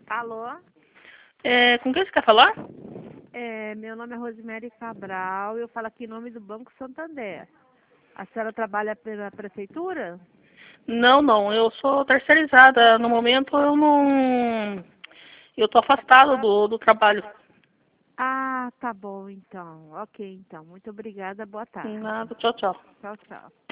Alô? Com quem você quer falar? Meu nome é Rosemary Cabral e eu falo aqui em nome do Banco Santander. A senhora trabalha pela prefeitura? Não, não, eu sou terceirizada. No momento eu não. Eu tô afastada do trabalho. Ah, tá bom então. Ok, então. Muito obrigada. Boa tarde. Nada, tchau, tchau. Tchau, tchau.